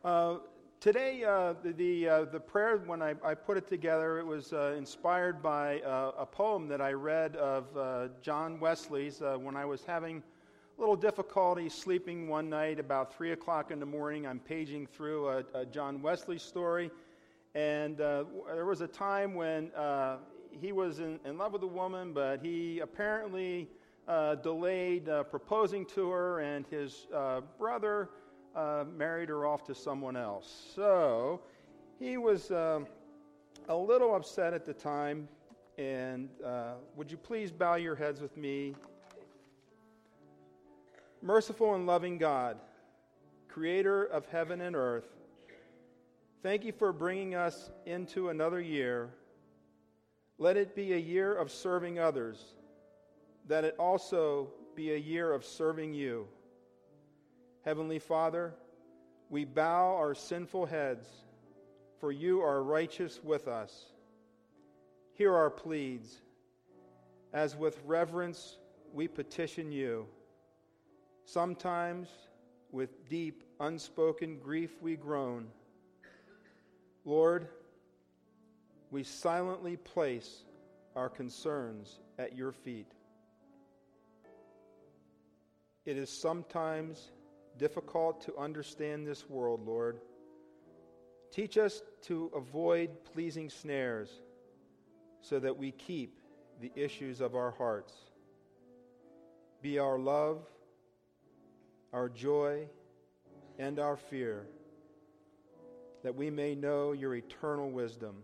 Today, the prayer, when I put it together, it was inspired by a poem that I read of John Wesley's when I was having a little difficulty sleeping one night about 3 o'clock in the morning. I'm paging through a John Wesley story, and there was a time when he was in love with a woman, but he apparently delayed proposing to her, and his brother married her off to someone else. So he was a little upset at the time, and would you please bow your heads with me? Merciful and loving God, creator of heaven and earth, thank you for bringing us into another year. Let it be a year of serving others, that it also be a year of serving you. Heavenly Father, we bow our sinful heads, for you are righteous with us. Hear our pleas, as with reverence we petition you. Sometimes with deep, unspoken grief we groan. Lord, we silently place our concerns at your feet. It is sometimes difficult to understand this world, Lord. Teach us to avoid pleasing snares so that we keep the issues of our hearts. Be our love, our joy, and our fear, that we may know your eternal wisdom.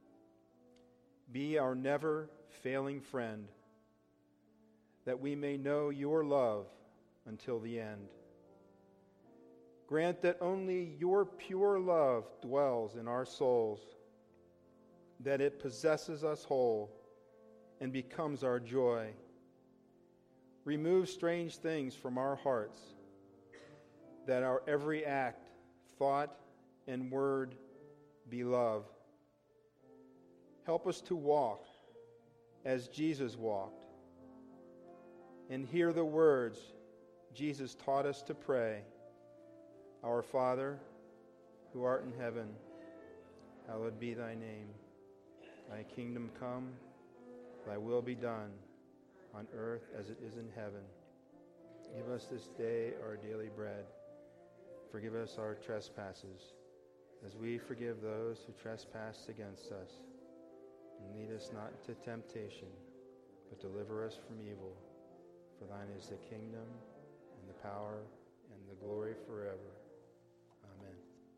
Be our never-failing friend, that we may know your love until the end. Grant that only your pure love dwells in our souls, that it possesses us whole and becomes our joy. Remove strange things from our hearts, that our every act, thought, and word be love. Help us to walk as Jesus walked, and hear the words Jesus taught us to pray. Our Father, who art in heaven, hallowed be thy name. Thy kingdom come, thy will be done, on earth as it is in heaven. Give us this day our daily bread. Forgive us our trespasses, as we forgive those who trespass against us. And lead us not into temptation, but deliver us from evil. For thine is the kingdom, and the power, and the glory forever. Amen.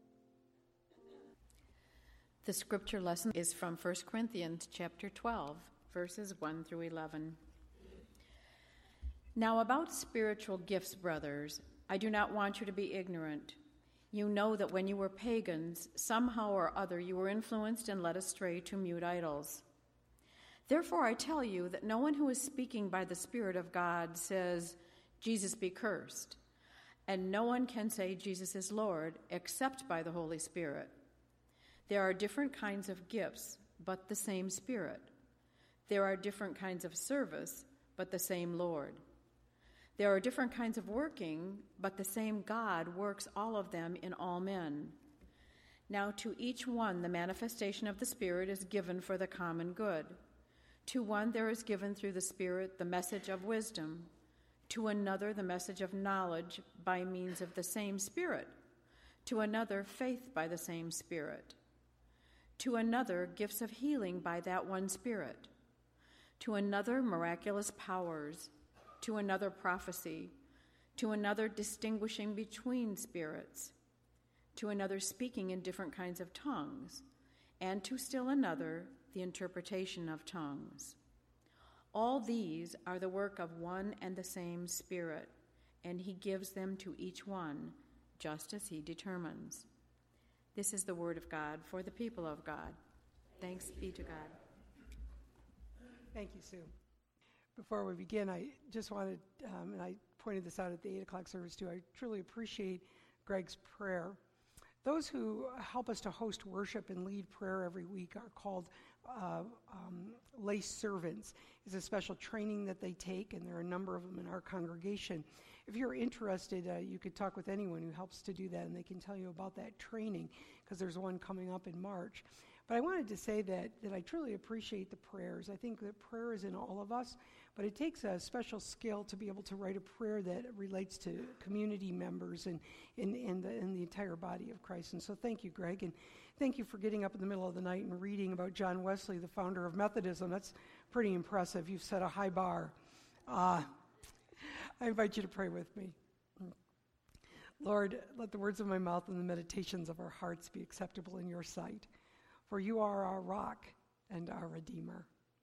The scripture lesson is from 1 Corinthians chapter 12, verses 1 through 11. Now about spiritual gifts, brothers, I do not want you to be ignorant. You know that when you were pagans, somehow or other you were influenced and led astray to mute idols. Therefore I tell you that no one who is speaking by the Spirit of God says, Jesus be cursed. And no one can say Jesus is Lord except by the Holy Spirit. There are different kinds of gifts, but the same Spirit. There are different kinds of service, but the same Lord. There are different kinds of working, but the same God works all of them in all men. Now to each one the manifestation of the Spirit is given for the common good. To one there is given through the Spirit the message of wisdom, to another the message of knowledge by means of the same Spirit, to another faith by the same Spirit, to another gifts of healing by that one Spirit, to another miraculous powers, to another prophecy, to another distinguishing between spirits, to another speaking in different kinds of tongues, and to still another the interpretation of tongues. All these are the work of one and the same Spirit, and he gives them to each one, just as he determines. This is the word of God for the people of God. Thanks be to God. Thank you, Sue. Before we begin, I just wanted, and I pointed this out at the 8 o'clock service too, I truly appreciate Greg's prayer. Those who help us to host worship and lead prayer every week are called lay servants. It's a special training that they take, and there are a number of them in our congregation. if you're interested, you could talk with anyone who helps to do that, and they can tell you about that training, because there's one coming up in March. But I wanted to say that I truly appreciate the prayers. I think that prayer is in all of us, but it takes a special skill to be able to write a prayer that relates to community members and the entire body of Christ. And so thank you, Greg, and thank you for getting up in the middle of the night and reading about John Wesley, the founder of Methodism. That's pretty impressive. You've set a high bar. I invite you to pray with me. Lord, let the words of my mouth and the meditations of our hearts be acceptable in your sight. For you are our rock and our Redeemer.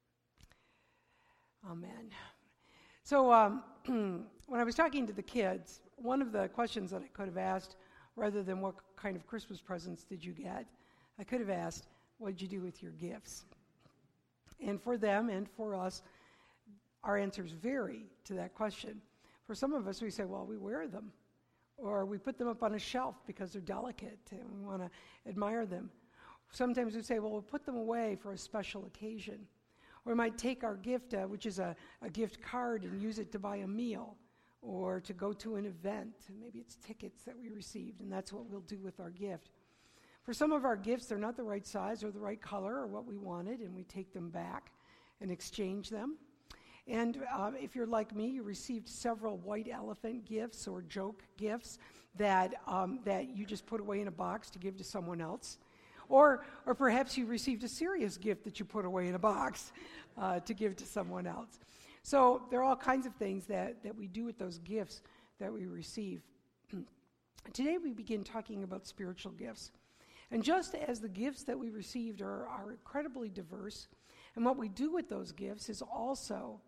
Amen. So when I was talking to the kids, one of the questions that I could have asked, rather than what kind of Christmas presents did you get, I could have asked, what did you do with your gifts? And for them and for us, our answers vary to that question. For some of us, we say, well, we wear them, or we put them up on a shelf because they're delicate and we want to admire them. Sometimes we say, well, we'll put them away for a special occasion. Or we might take our gift, which is a gift card, and use it to buy a meal or to go to an event. Maybe it's tickets that we received, and that's what we'll do with our gift. For some of our gifts, they're not the right size or the right color or what we wanted, and we take them back and exchange them. And if you're like me, you received several white elephant gifts or joke gifts that you just put away in a box to give to someone else. Or perhaps you received a serious gift that you put away in a box to give to someone else. So there are all kinds of things that we do with those gifts that we receive. Today we begin talking about spiritual gifts. And just as the gifts that we received are incredibly diverse, and what we do with those gifts is also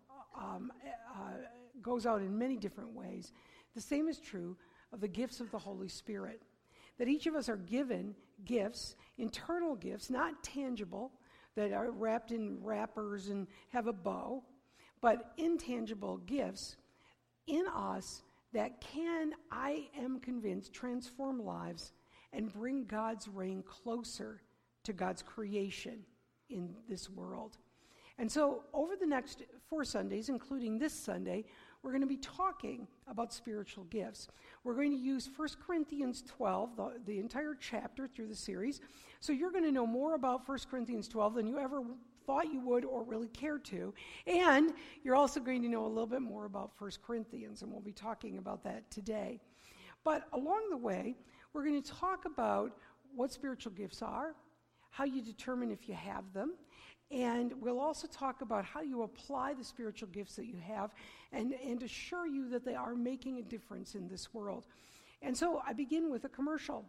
goes out in many different ways, the same is true of the gifts of the Holy Spirit. That each of us are given gifts, internal gifts, not tangible, that are wrapped in wrappers and have a bow, but intangible gifts in us that can, I am convinced, transform lives and bring God's reign closer to God's creation in this world. And so over the next 4 Sundays, including this Sunday, we're going to be talking about spiritual gifts. We're going to use 1 Corinthians 12, the entire chapter through the series. So you're going to know more about 1 Corinthians 12 than you ever thought you would or really cared to. And you're also going to know a little bit more about 1 Corinthians, and we'll be talking about that today. But along the way, we're going to talk about what spiritual gifts are, how you determine if you have them, and we'll also talk about how you apply the spiritual gifts that you have and assure you that they are making a difference in this world. And so I begin with a commercial.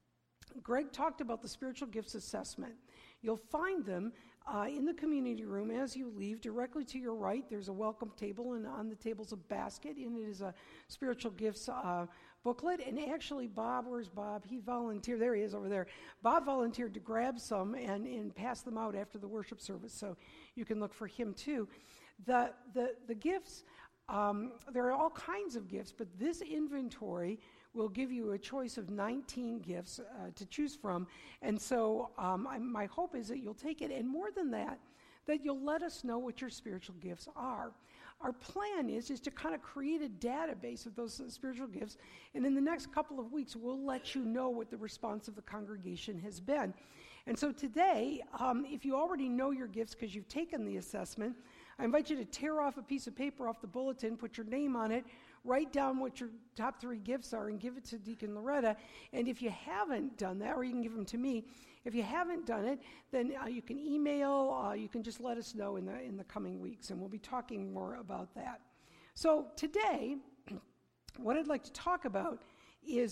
Greg talked about the spiritual gifts assessment. You'll find them in the community room as you leave. Directly to your right, there's a welcome table, and on the table's a basket, and it is a spiritual gifts booklet. And actually, Bob, where's Bob? He volunteered. There he is over there. Bob volunteered to grab some and pass them out after the worship service, so you can look for him too. The gifts, there are all kinds of gifts, but this inventory will give you a choice of 19 gifts to choose from. And so my hope is that you'll take it, and more than that you'll let us know what your spiritual gifts are. Our plan is to kind of create a database of those spiritual gifts, and in the next couple of weeks, we'll let you know what the response of the congregation has been. And so today, if you already know your gifts because you've taken the assessment, I invite you to tear off a piece of paper off the bulletin, put your name on it, write down what your top 3 gifts are, and give it to Deacon Loretta. And if you haven't done that, or you can give them to me, if you haven't done it, then you can email, you can just let us know in the coming weeks, and we'll be talking more about that. So today, what I'd like to talk about is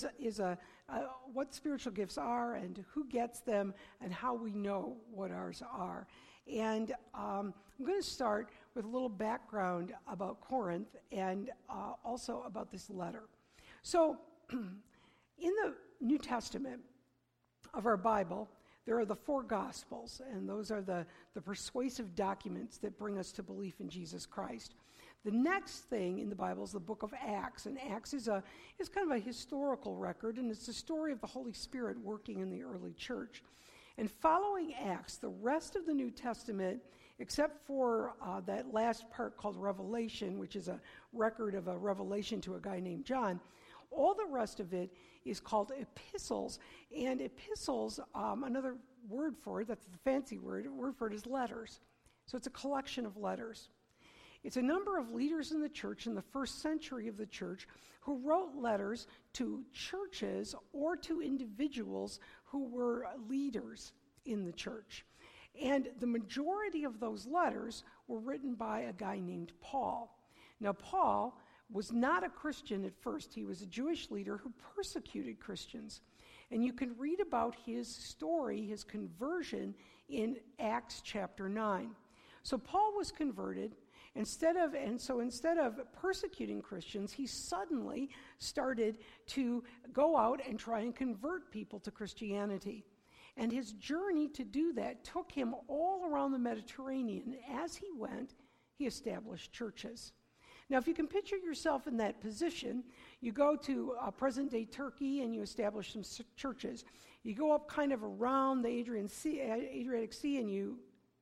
what spiritual gifts are and who gets them and how we know what ours are. And I'm going to start with a little background about Corinth and also about this letter. So in the New Testament of our Bible, there are the 4 Gospels, and those are the persuasive documents that bring us to belief in Jesus Christ. The next thing in the Bible is the book of Acts, and Acts is kind of a historical record, and it's the story of the Holy Spirit working in the early church. And following Acts, the rest of the New Testament except for that last part called Revelation, which is a record of a revelation to a guy named John. All the rest of it is called epistles. And epistles, another word for it, that's the fancy word for it is letters. So it's a collection of letters. It's a number of leaders in the church in the first century of the church who wrote letters to churches or to individuals who were leaders in the church. And the majority of those letters were written by a guy named Paul. Now, Paul was not a Christian at first. He was a Jewish leader who persecuted Christians. And you can read about his story, his conversion, in Acts chapter 9. So Paul was converted. Instead of persecuting Christians, he suddenly started to go out and try and convert people to Christianity. And his journey to do that took him all around the Mediterranean. As he went, he established churches. Now, if you can picture yourself in that position, you go to present-day Turkey and you establish some churches. You go up kind of around the Adriatic Sea, and you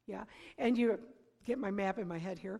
get my map in my head here.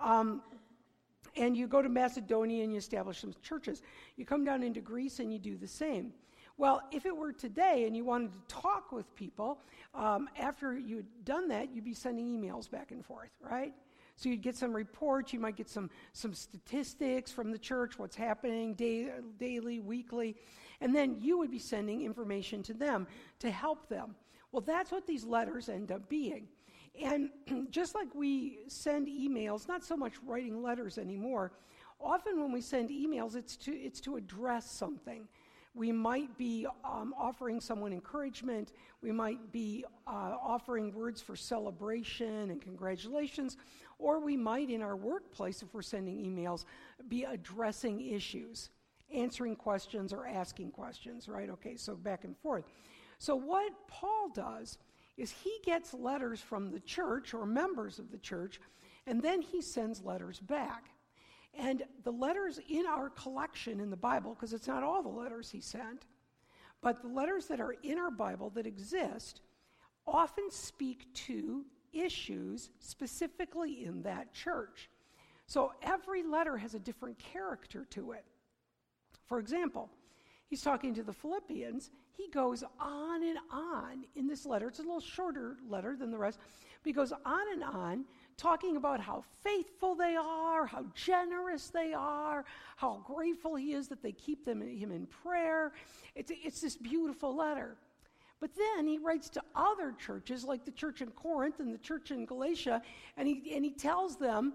And you go to Macedonia and you establish some churches. You come down into Greece and you do the same. Well, if it were today and you wanted to talk with people, after you'd done that, you'd be sending emails back and forth, right? So you'd get some reports, you might get some statistics from the church, what's happening daily, weekly, and then you would be sending information to them to help them. Well, that's what these letters end up being. And just like we send emails, not so much writing letters anymore, often when we send emails, it's to address something. We might be offering someone encouragement. We might be offering words for celebration and congratulations. Or we might, in our workplace, if we're sending emails, be addressing issues, answering questions or asking questions, right? Okay, so back and forth. So what Paul does is he gets letters from the church or members of the church, and then he sends letters back. And the letters in our collection in the Bible, because it's not all the letters he sent, but the letters that are in our Bible that exist often speak to issues specifically in that church. So every letter has a different character to it. For example, he's talking to the Philippians. He goes on and on in this letter. It's a little shorter letter than the rest, but he goes on and on talking about how faithful they are, how generous they are, how grateful he is that they keep him in prayer. It's this beautiful letter. But then he writes to other churches, like the church in Corinth and the church in Galatia, and he tells them,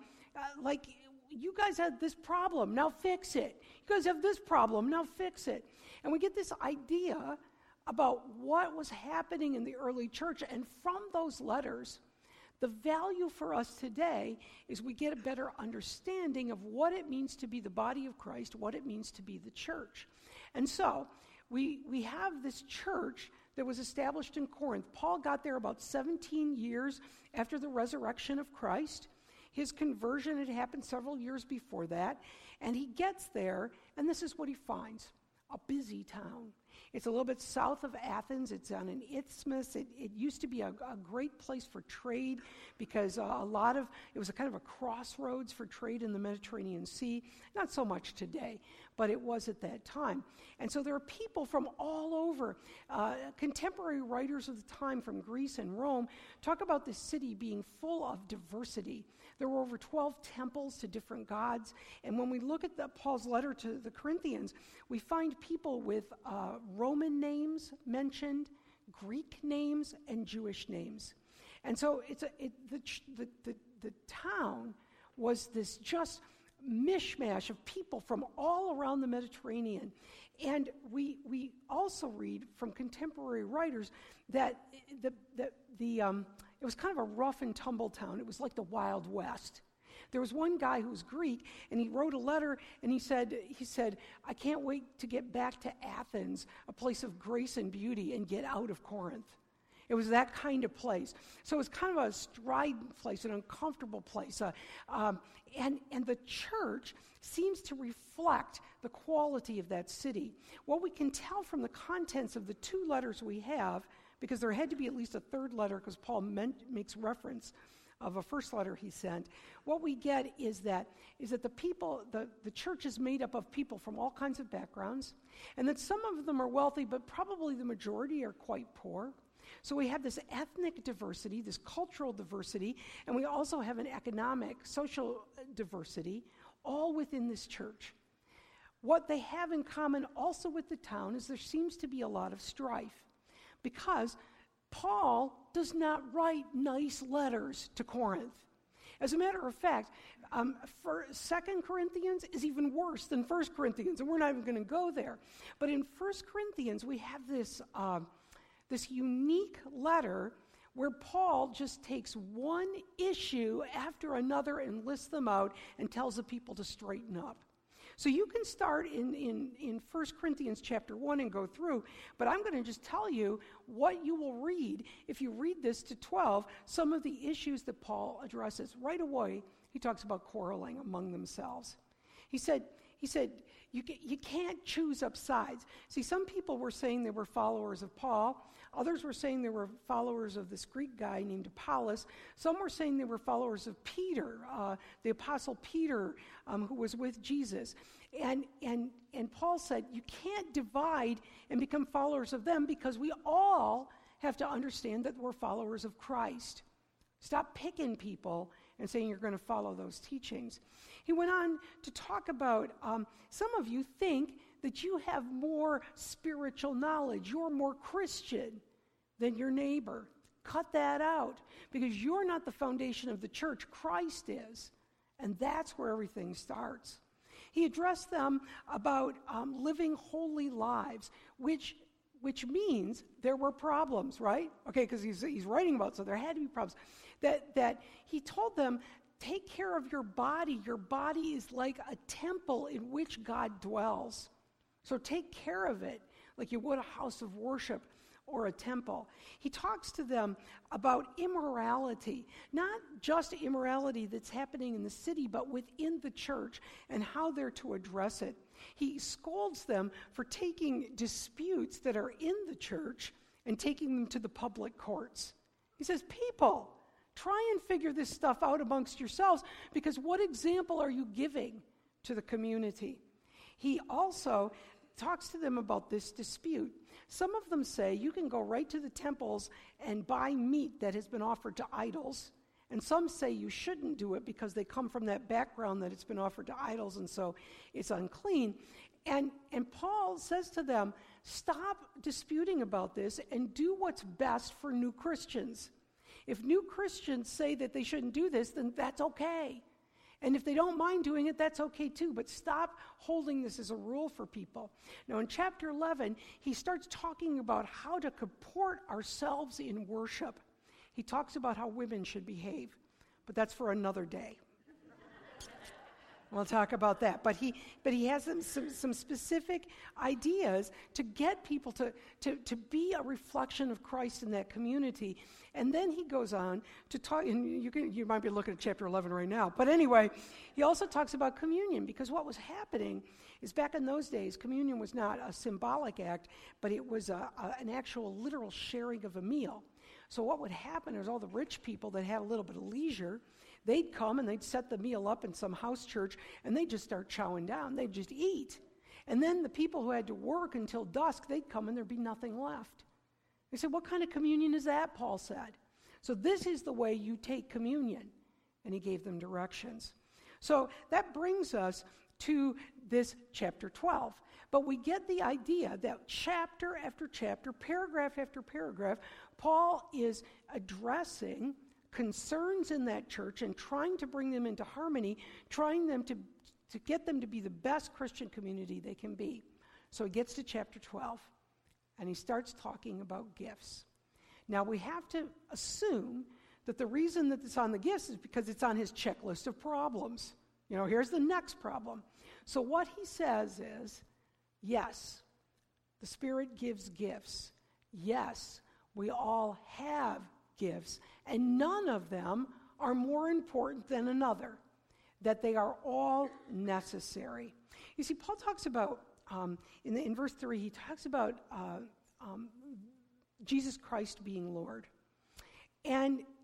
you guys had this problem, now fix it. You guys have this problem, now fix it. And we get this idea about what was happening in the early church, and from those letters, the value for us today is we get a better understanding of what it means to be the body of Christ, what it means to be the church. And so we have this church that was established in Corinth. Paul got there about 17 years after the resurrection of Christ. His conversion had happened several years before that. And he gets there, and this is what he finds: a busy town. It's a little bit south of Athens. It's on an isthmus. It used to be a great place for trade because it was a kind of a crossroads for trade in the Mediterranean Sea. Not so much today, but it was at that time. And so there are people from all over. Contemporary writers of the time from Greece and Rome talk about this city being full of diversity. There were over 12 temples to different gods. And when we look at Paul's letter to the Corinthians, we find people with Roman names mentioned, Greek names, and Jewish names. And so the town was this just mishmash of people from all around the Mediterranean. And we also read from contemporary writers that it was kind of a rough and tumble town. It was like the Wild West. There was one guy who was Greek, and he wrote a letter, and he said, I can't wait to get back to Athens, a place of grace and beauty, and get out of Corinth. It was that kind of place. So it was kind of a strident place, an uncomfortable place. And the church seems to reflect the quality of that city. What we can tell from the contents of the two letters we have, because there had to be at least a third letter because Paul makes reference of a first letter he sent, what we get is that the people, the church is made up of people from all kinds of backgrounds, and that some of them are wealthy, but probably the majority are quite poor. So we have this ethnic diversity, this cultural diversity, and we also have an economic, social diversity, all within this church. What they have in common also with the town is there seems to be a lot of strife, because Paul does not write nice letters to Corinth. As a matter of fact, for 2 Corinthians is even worse than 1 Corinthians, and we're not even going to go there. But in 1 Corinthians, we have this unique letter where Paul just takes one issue after another and lists them out and tells the people to straighten up. So you can start in 1 Corinthians chapter 1 and go through, but I'm going to just tell you what you will read if you read this to 12, some of the issues that Paul addresses. Right away, he talks about quarreling among themselves. He said, you can't choose up sides. See, some people were saying they were followers of Paul. Others were saying they were followers of this Greek guy named Apollos. Some were saying they were followers of Peter, the Apostle Peter, who was with Jesus. And Paul said, you can't divide and become followers of them, because we all have to understand that we're followers of Christ. Stop picking people and saying you're going to follow those teachings. He went on to talk about some of you think that you have more spiritual knowledge. You're more Christian than your neighbor. Cut that out, because you're not the foundation of the church. Christ is. And that's where everything starts. He addressed them about living holy lives, which means there were problems, right? Okay, because he's writing about, so there had to be problems. That he told them, take care of your body. Your body is like a temple in which God dwells. So take care of it like you would a house of worship or a temple. He talks to them about immorality, not just immorality that's happening in the city, but within the church and how they're to address it. He scolds them for taking disputes that are in the church and taking them to the public courts. He says, people, try and figure this stuff out amongst yourselves, because what example are you giving to the community? He also talks to them about this dispute. Some of them say you can go right to the temples and buy meat that has been offered to idols. And some say you shouldn't do it because they come from that background that it's been offered to idols, and so it's unclean. And Paul says to them, stop disputing about this and do what's best for new Christians. If new Christians say that they shouldn't do this, then that's okay. And if they don't mind doing it, that's okay too. But stop holding this as a rule for people. Now in chapter 11, he starts talking about how to comport ourselves in worship. He talks about how women should behave, but that's for another day. We'll talk about that. But he has some specific ideas to get people to be a reflection of Christ in that community. And then he goes on to talk, and you might be looking at chapter 11 right now. But anyway, he also talks about communion, because what was happening is back in those days, communion was not a symbolic act, but it was an actual literal sharing of a meal. So what would happen is all the rich people that had a little bit of leisure, they'd come and they'd set the meal up in some house church, and they'd just start chowing down. They'd just eat. And then the people who had to work until dusk, they'd come and there'd be nothing left. They said, what kind of communion is that? Paul said. So this is the way you take communion. And he gave them directions. So that brings us to this chapter 12. But we get the idea that chapter after chapter, paragraph after paragraph, Paul is addressing concerns in that church and trying to bring them into harmony, trying them to get them to be the best Christian community they can be. So he gets to chapter 12, and he starts talking about gifts. Now we have to assume that the reason that it's on the gifts is because it's on his checklist of problems. You know, here's the next problem. So what he says is, yes, the Spirit gives gifts. Yes, we all have gifts, and none of them are more important than another, that they are all necessary. You see, Paul talks about, in verse 3, he talks about Jesus Christ being Lord. And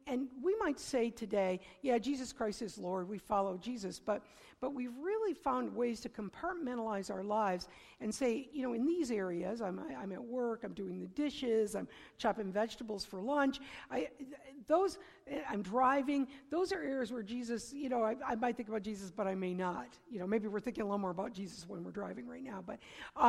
we might say today, yeah, Jesus Christ is Lord, we follow Jesus, but we've really found ways to compartmentalize our lives and say, in these areas, I'm at work, I'm doing the dishes, I'm chopping vegetables for lunch, I'm driving. Those are areas where Jesus, I might think about Jesus, but I may not. Maybe we're thinking a little more about Jesus when we're driving right now, but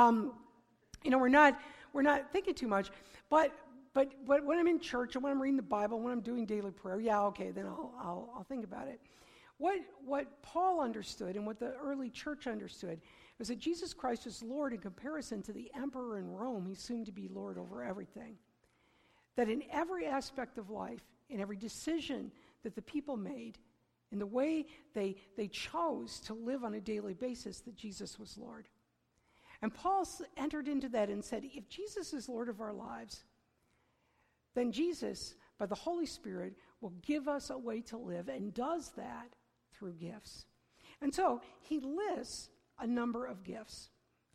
we're not thinking too much. But when I'm in church and when I'm reading the Bible, when I'm doing daily prayer, yeah, okay, then I'll think about it. What Paul understood and what the early church understood was that Jesus Christ is Lord in comparison to the emperor in Rome. He's soon to be Lord over everything. That in every aspect of life, in every decision that the people made, in the way they chose to live on a daily basis, that Jesus was Lord. And Paul entered into that and said, if Jesus is Lord of our lives, then Jesus, by the Holy Spirit, will give us a way to live, and does that through gifts. And so he lists a number of gifts.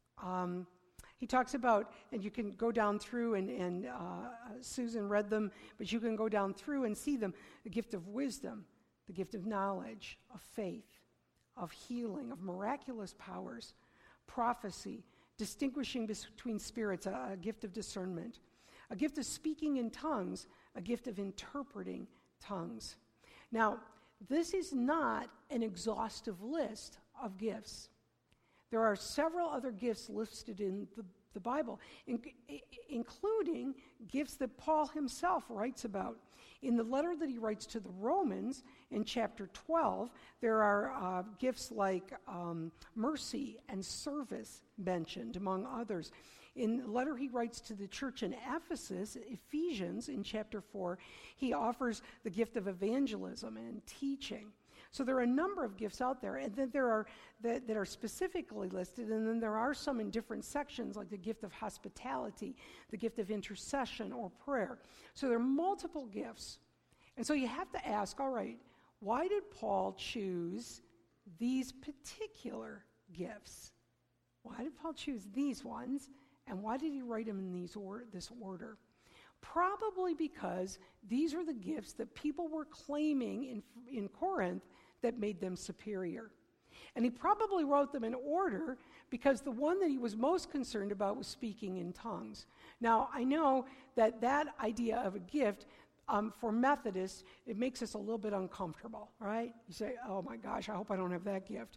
He talks about, and you can go down through, and Susan read them, but you can go down through and see them: the gift of wisdom, the gift of knowledge, of faith, of healing, of miraculous powers, prophecy, distinguishing between spirits, a gift of discernment, a gift of speaking in tongues, a gift of interpreting tongues. Now, this is not an exhaustive list of gifts. There are several other gifts listed in the Bible, including gifts that Paul himself writes about. In the letter that he writes to the Romans in chapter 12, there are gifts like mercy and service mentioned, among others. In the letter he writes to the church in Ephesus, Ephesians, in chapter 4, he offers the gift of evangelism and teaching. So there are a number of gifts out there, and then there are that are specifically listed, and then there are some in different sections, like the gift of hospitality, the gift of intercession or prayer. So there are multiple gifts. And so you have to ask, all right, why did Paul choose these particular gifts? Why did Paul choose these ones, and why did he write them in this order? Probably because these are the gifts that people were claiming in Corinth that made them superior. And he probably wrote them in order because the one that he was most concerned about was speaking in tongues. Now, I know that idea of a gift, for Methodists, it makes us a little bit uncomfortable, right? You say, oh my gosh, I hope I don't have that gift.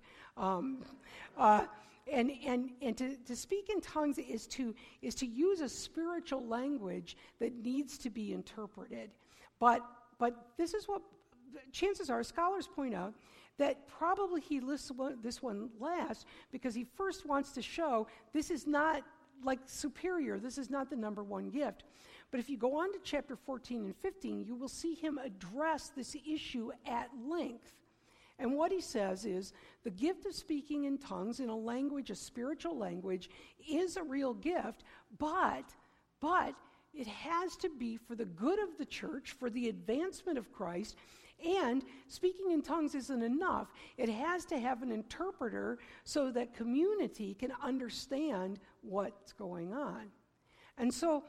And to speak in tongues is to use a spiritual language that needs to be interpreted. But this is what chances are, scholars point out, that probably he lists this one last because he first wants to show this is not like superior. This is not the number one gift. But if you go on to chapter 14 and 15, you will see him address this issue at length. And what he says is the gift of speaking in tongues in a language, a spiritual language, is a real gift, but it has to be for the good of the church, for the advancement of Christ, and speaking in tongues isn't enough. It has to have an interpreter so that community can understand what's going on. And so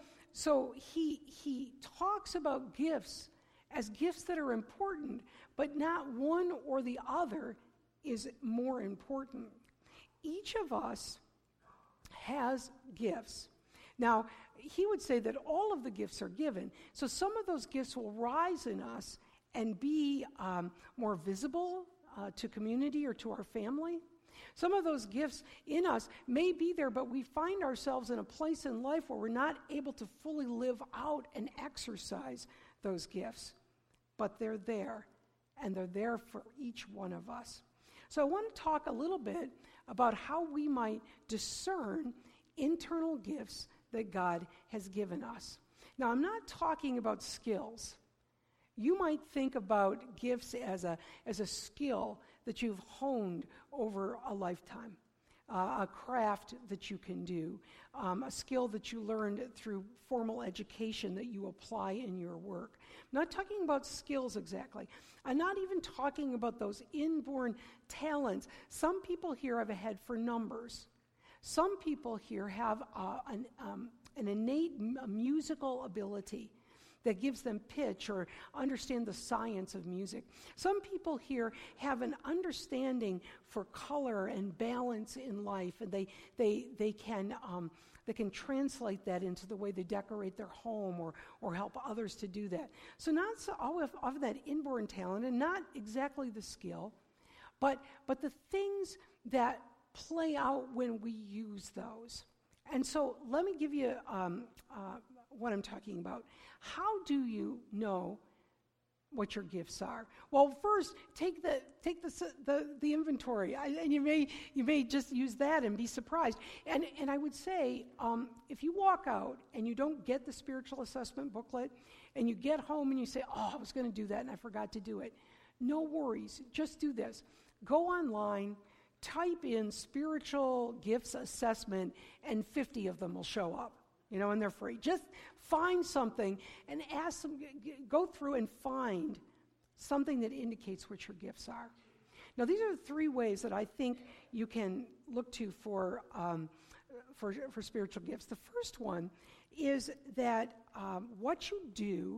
he talks about gifts as gifts that are important, but not one or the other is more important. Each of us has gifts. Now, he would say that all of the gifts are given, so some of those gifts will rise in us and be more visible to community or to our family. Some of those gifts in us may be there, but we find ourselves in a place in life where we're not able to fully live out and exercise those gifts. But they're there, and they're there for each one of us. So I want to talk a little bit about how we might discern internal gifts that God has given us. Now, I'm not talking about skills. You might think about gifts as a skill that you've honed over a lifetime, a craft that you can do, a skill that you learned through formal education that you apply in your work. I'm not talking about skills exactly. I'm not even talking about those inborn talents. Some people here have a head for numbers. Some people here have an innate musical ability. that gives them pitch or understand the science of music. Some people here have an understanding for color and balance in life, and they can translate that into the way they decorate their home or help others to do that. So not so all of that inborn talent, and not exactly the skill, but the things that play out when we use those. And so let me give you what I'm talking about. How do you know what your gifts are? Well, first, take the inventory, and you may just use that and be surprised. And I would say, if you walk out and you don't get the spiritual assessment booklet, and you get home and you say, "Oh, I was going to do that and I forgot to do it," no worries. Just do this. Go online, type in spiritual gifts assessment, and 50 of them will show up. And they're free. Just find something and ask them, go through and find something that indicates what your gifts are. Now, these are the 3 ways that I think you can look to for spiritual gifts. The first one is that what you do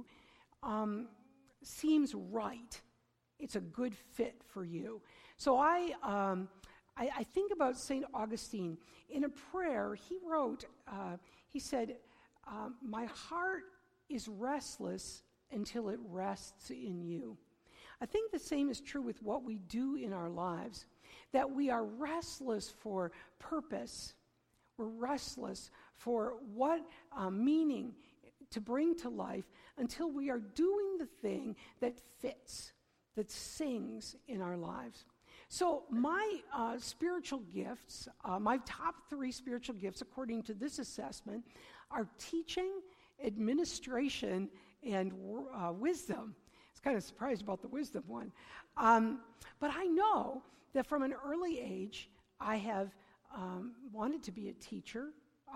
seems right. It's a good fit for you. So I think about St. Augustine. In a prayer, he wrote, he said, "My heart is restless until it rests in you." I think the same is true with what we do in our lives, that we are restless for purpose. We're restless for what meaning to bring to life until we are doing the thing that fits, that sings in our lives. So my spiritual gifts, my top 3 spiritual gifts, according to this assessment, are teaching, administration, and wisdom. I was kind of surprised about the wisdom one. But I know that from an early age, I have wanted to be a teacher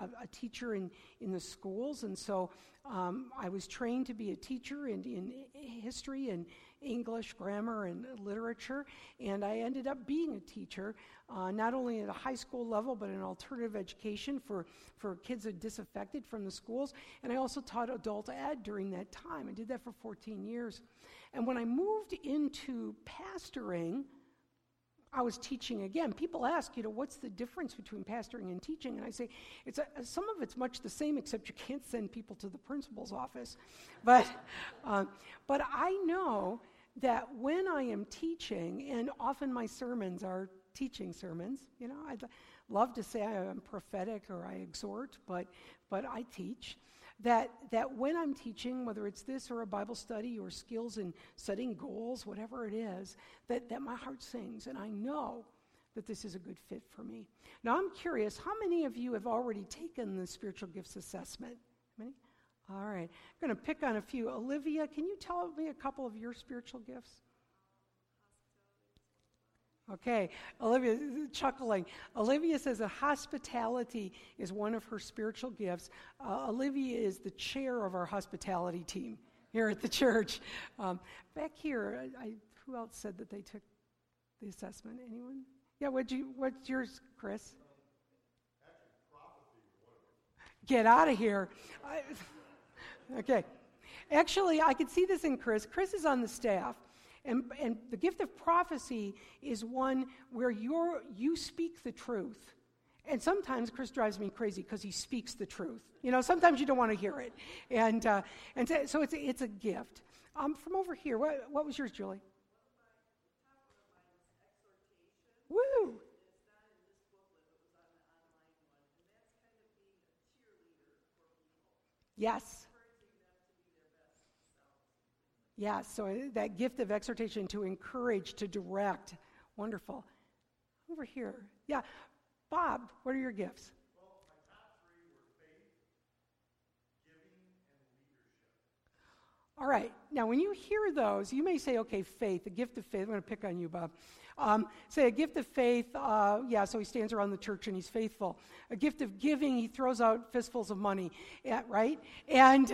in the schools, and so I was trained to be a teacher in history and English, grammar, and literature, and I ended up being a teacher, not only at a high school level, but in alternative education for kids that are disaffected from the schools, and I also taught adult ed during that time. I did that for 14 years. And when I moved into pastoring, I was teaching again. People ask, what's the difference between pastoring and teaching? And I say, some of it's much the same, except you can't send people to the principal's office. But I know that when I am teaching, and often my sermons are teaching sermons, I'd love to say I am prophetic or I exhort, but I teach. That when I'm teaching, whether it's this or a Bible study or skills in setting goals, whatever it is, that my heart sings, and I know that this is a good fit for me. Now, I'm curious, how many of you have already taken the spiritual gifts assessment? How many? All right. I'm going to pick on a few. Olivia, can you tell me a couple of your spiritual gifts? Okay, Olivia is chuckling. Olivia says that hospitality is one of her spiritual gifts. Olivia is the chair of our hospitality team here at the church. Back here, who else said that they took the assessment? Anyone? Yeah, what's yours, Chris? Get out of here. Okay. Actually, I could see this in Chris. Chris is on the staff. And the gift of prophecy is one where you speak the truth. And sometimes Chris drives me crazy because he speaks the truth. Sometimes you don't want to hear it. And so it's a gift. From over here, what was yours, Julie? Woo! Yes. Yeah, so that gift of exhortation, to encourage, to direct. Wonderful. Over here. Yeah. Bob, what are your gifts? Well, my top 3 were faith, giving, and leadership. All right. Now, when you hear those, you may say, okay, faith, the gift of faith. I'm going to pick on you, Bob. Say a gift of faith, so he stands around the church and he's faithful. A gift of giving, he throws out fistfuls of money, right? And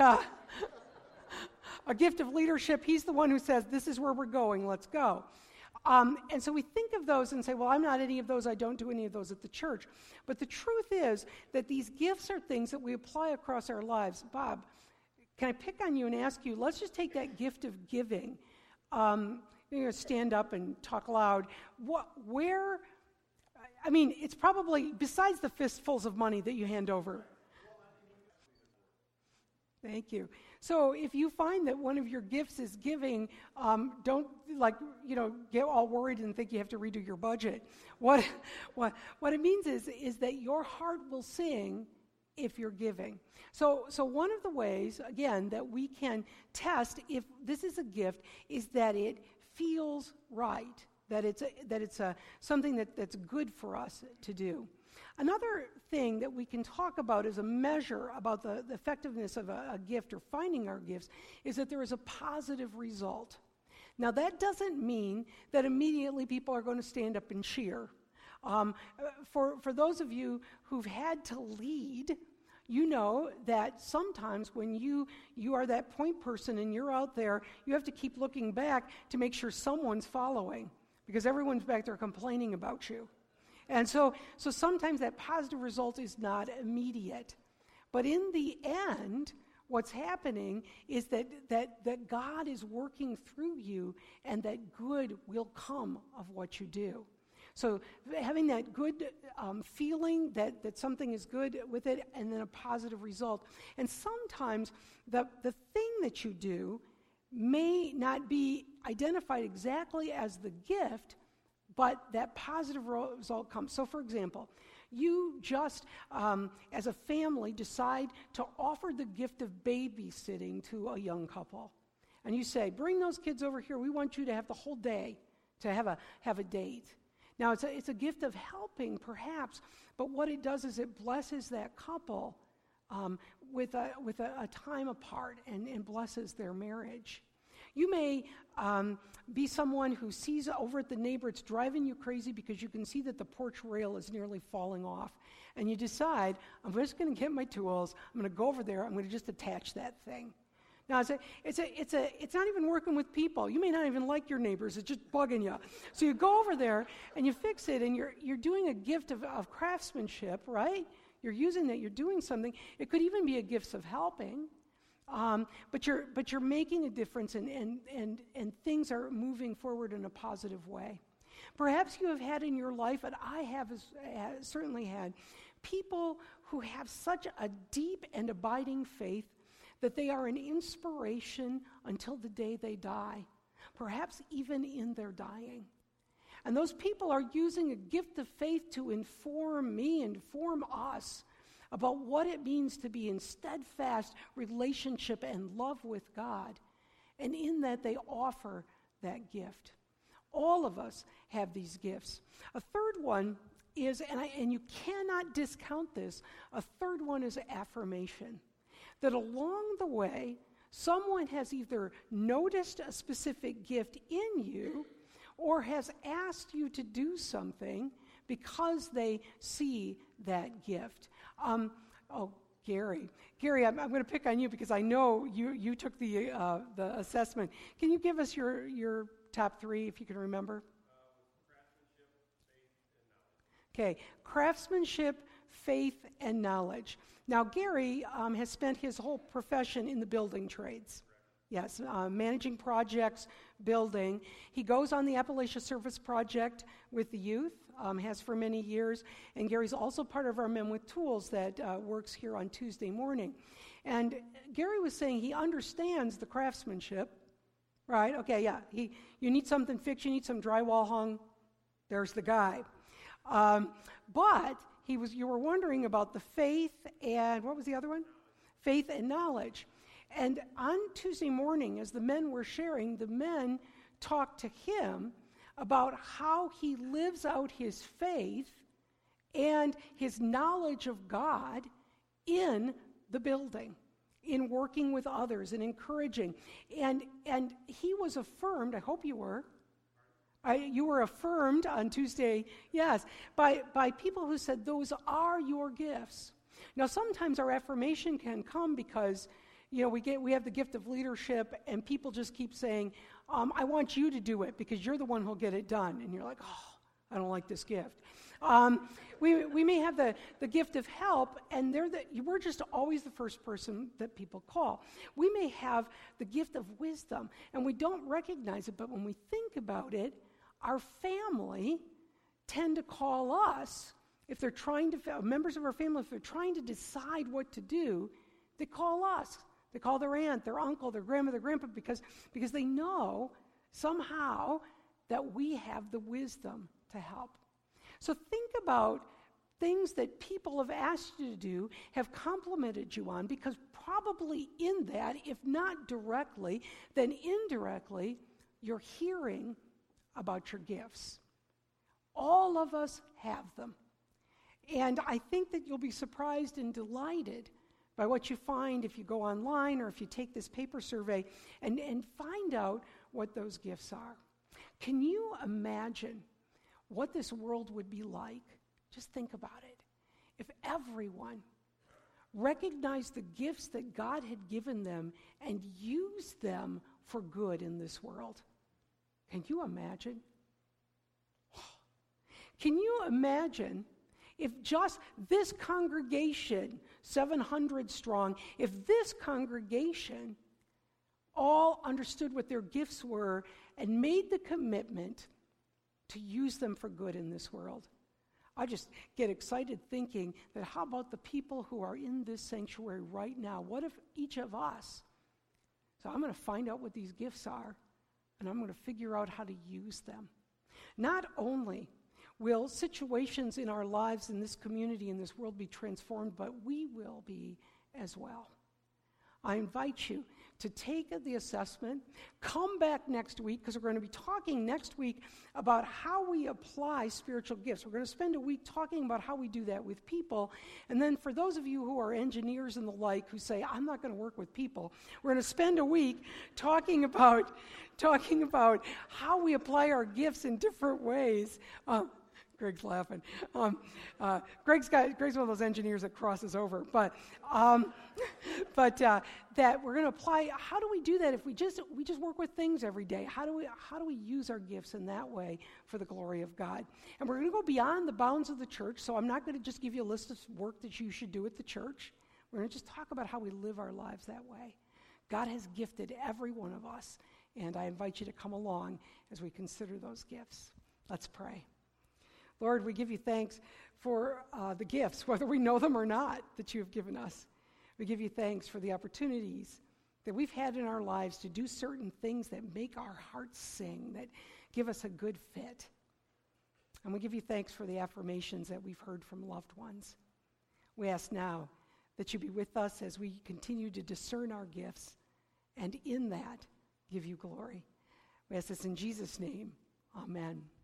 a gift of leadership, he's the one who says, this is where we're going, let's go. And so we think of those and say, well, I'm not any of those, I don't do any of those at the church. But the truth is that these gifts are things that we apply across our lives. Bob, can I pick on you and ask you, let's just take that gift of giving. Stand up and talk loud. It's probably, besides the fistfuls of money that you hand over. Thank you. So if you find that one of your gifts is giving, don't get all worried and think you have to redo your budget. What it means is that your heart will sing if you're giving. So one of the ways, again, that we can test if this is a gift is that it feels right, that it's something that's good for us to do. Another thing that we can talk about as a measure about the effectiveness of a gift or finding our gifts is that there is a positive result. Now, that doesn't mean that immediately people are going to stand up and cheer. For those of you who've had to lead, you know that sometimes when you are that point person and you're out there, you have to keep looking back to make sure someone's following because everyone's back there complaining about you. And so sometimes that positive result is not immediate. But in the end, what's happening is that God is working through you and that good will come of what you do. So having that good feeling that something is good with it and then a positive result. And sometimes the thing that you do may not be identified exactly as the gift, but that positive result comes. So for example, you just, as a family, decide to offer the gift of babysitting to a young couple. And you say, bring those kids over here. We want you to have the whole day to have a date. Now, it's a gift of helping, perhaps, but what it does is it blesses that couple with a time apart and blesses their marriage. You may be someone who sees over at the neighbor, it's driving you crazy because you can see that the porch rail is nearly falling off. And you decide, I'm just going to get my tools, I'm going to go over there, I'm going to just attach that thing. Now, it's not even working with people. You may not even like your neighbors. It's just bugging you. So you go over there and you fix it, and you're doing a gift of craftsmanship, right? You're using that. You're doing something. It could even be a gift of helping, but you're making a difference, and things are moving forward in a positive way. Perhaps you have had in your life, and I have certainly had, people who have such a deep and abiding faith that they are an inspiration until the day they die, perhaps even in their dying. And those people are using a gift of faith to inform me, inform us about what it means to be in steadfast relationship and love with God. And in that, they offer that gift. All of us have these gifts. A third one is, and you cannot discount this, a third one is affirmation. That along the way, someone has either noticed a specific gift in you or has asked you to do something because they see that gift. Gary, I'm going to pick on you because I know you took the assessment. Can you give us your top three, if you can remember? Craftsmanship, faith, and knowledge. Now, Gary has spent his whole profession in the building trades. Yes, managing projects, building. He goes on the Appalachia Service Project with the youth, has for many years, and Gary's also part of our Men with Tools that works here on Tuesday morning. And Gary was saying he understands the craftsmanship, right? Okay, yeah, you need something fixed, you need some drywall hung, there's the guy. But you were wondering about the faith and, what was the other one? Faith and knowledge. And on Tuesday morning, as the men were sharing, the men talked to him about how he lives out his faith and his knowledge of God in the building, in working with others and encouraging. And he was affirmed, I hope you were. You were affirmed on Tuesday, yes, by people who said those are your gifts. Now, sometimes our affirmation can come because, we have the gift of leadership, and people just keep saying, "I want you to do it because you're the one who'll get it done," and you're like, "Oh, I don't like this gift." We may have the gift of help, and we're just always the first person that people call. We may have the gift of wisdom, and we don't recognize it, but when we think about it, our family tend to call us, if they're trying to, members of our family, if they're trying to decide what to do, they call us. They call their aunt, their uncle, their grandma, their grandpa, because they know somehow that we have the wisdom to help. So think about things that people have asked you to do, have complimented you on, because probably in that, if not directly, then indirectly, you're hearing about your gifts. All of us have them. And I think that you'll be surprised and delighted by what you find if you go online or if you take this paper survey and find out what those gifts are. Can you imagine what this world would be like? Just think about it. If everyone recognized the gifts that God had given them and used them for good in this world. Can you imagine? Can you imagine if just this congregation, 700 strong, if this congregation all understood what their gifts were and made the commitment to use them for good in this world? I just get excited thinking that how about the people who are in this sanctuary right now? What if each of us, so I'm going to find out what these gifts are, and I'm going to figure out how to use them. Not only will situations in our lives in this community, in this world be transformed, but we will be as well. I invite you to take the assessment, come back next week, because we're going to be talking next week about how we apply spiritual gifts. We're going to spend a week talking about how we do that with people. And then for those of you who are engineers and the like who say, I'm not going to work with people, we're going to spend a week talking about how we apply our gifts in different ways. Greg's laughing. Greg's one of those engineers that crosses over. But that we're going to apply. How do we do that if we just work with things every day? How do we use our gifts in that way for the glory of God? And we're going to go beyond the bounds of the church. So I'm not going to just give you a list of work that you should do at the church. We're going to just talk about how we live our lives that way. God has gifted every one of us, and I invite you to come along as we consider those gifts. Let's pray. Lord, we give you thanks for the gifts, whether we know them or not, that you have given us. We give you thanks for the opportunities that we've had in our lives to do certain things that make our hearts sing, that give us a good fit. And we give you thanks for the affirmations that we've heard from loved ones. We ask now that you be with us as we continue to discern our gifts, and in that, give you glory. We ask this in Jesus' name. Amen.